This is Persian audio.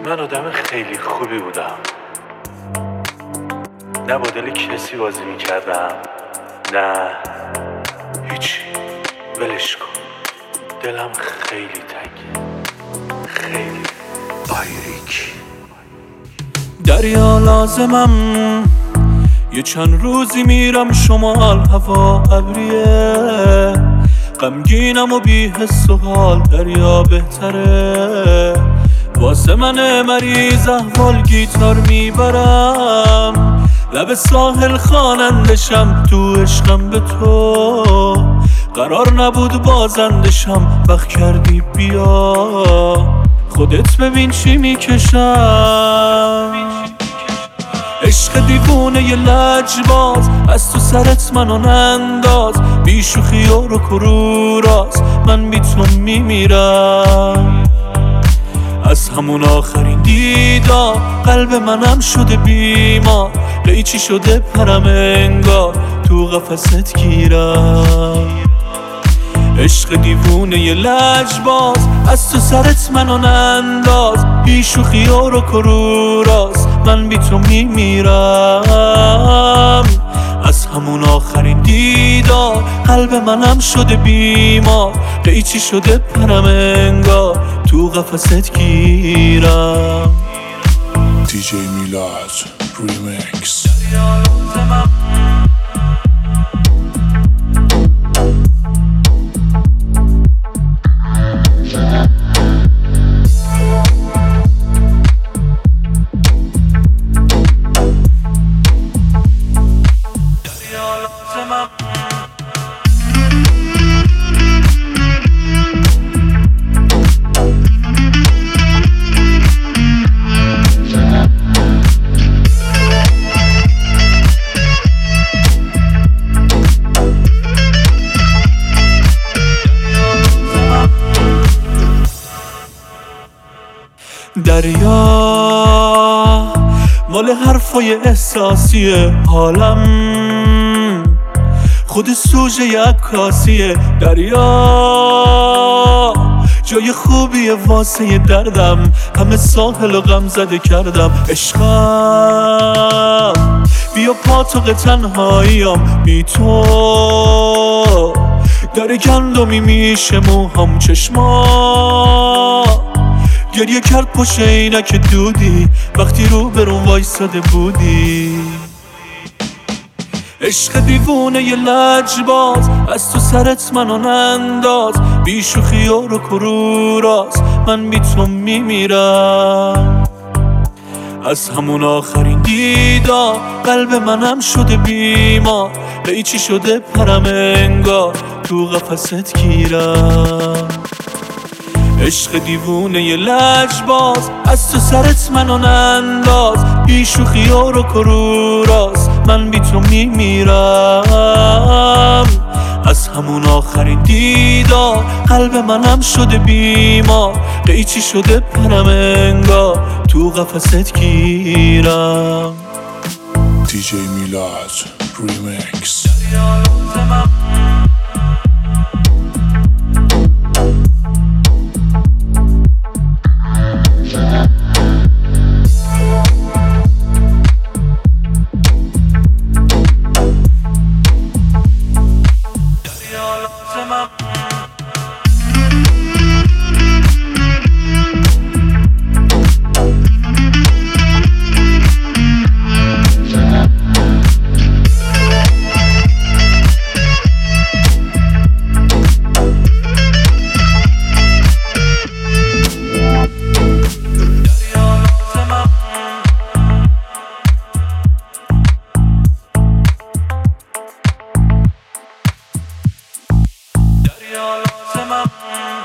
من آدم خیلی خوبی بودم، نه با دل کسی بازی میکردم، نه هیچی، ولش کن. دلم خیلی تنگه، خیلی تاریک. دریا لازمم، یه چند روزی میرم شمال، هوا ابریه، غمگینم و بی حس و حال، دریا بهتره. واسه من مریض احوال گیتار میبرم، لب ساحل خوانندشم، تو عشقم به تو قرار نبود بازندشم. وقت کردی بیا خودت ببین چی میکشم. عشق دیوونه یه لجباز، از تو سرت منو ننداز، بی شوخی و کروراز، من بی تو میمیرم. از همون آخرین دیدار قلب منم شده بیمار، قیچی شده پرم انگار تو قفست گیرم. عشق دیوونه یه لجباز، از تو سرت منو ننداز، بی شوخی و کروراز، من بی تو میمیرم. از همون آخرین دیدار قلب منم شده بیمار، قیچی شده پرم انگار تو قفست گیرم. دیجی میلاد ریمیکس. دریا مال حرفای احساسیه، حالم خود سوژه عکاسیه. دریا جای خوبیه واسه دردم، همه ساحل و غم زده کردم. عشقم بیا پاتوق تنهاییم، بی تو در گندمی میشه موهام، چشما گریه کرد پشت عینک دودی وقتی رو برون وایساده بودی. عشق دیوونه یه لجباز، از تو سرت منو ننداز، بی شوخی و کروراز، من بی تو میمیرم. از همون آخرین دیدار قلب منم شده بیمار، قیچی شده پرم انگار تو قفست گیرم. عشق دیوونه یه لجباز، از تو سرت منو ننداز، بی شوخی و کروراز، من بی تو میمیرم. از همون آخرین دیدار قلب منم شده بیمار، قیچی شده پرم انگار تو قفست گیرم. دیجی میلاد ریمیکس. دریا لازمم